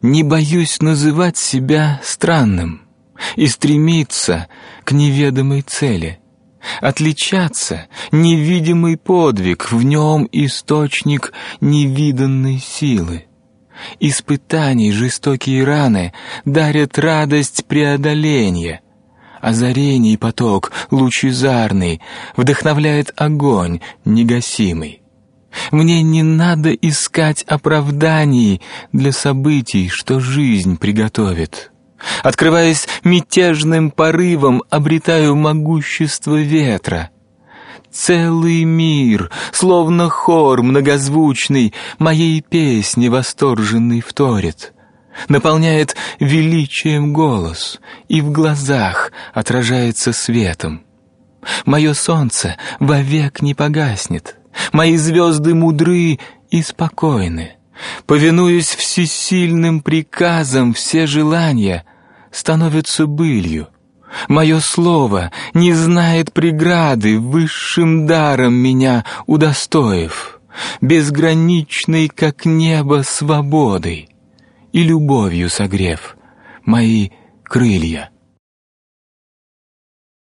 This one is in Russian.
Не боюсь называть себя странным и стремиться к неведомой цели. Отличаться — невидимый подвиг, в нем источник невиданной силы. Испытаний жестокие раны дарят радость преодоления. Озарений поток лучезарный вдохновляет огонь негасимый. Мне не надо искать оправданий для событий, что жизнь приготовит. Открываясь мятежным порывом, обретаю могущество ветра. Целый мир, словно хор многозвучный, моей песне восторженный вторит. Наполняет величием голос, и в глазах отражается светом. Мое солнце вовек не погаснет, мои звезды мудры и спокойны. Повинуясь всесильным приказам, все желания становятся былью. Мое слово не знает преграды, высшим даром меня удостоив, безграничной, как небо, свободой и любовью согрев мои крылья.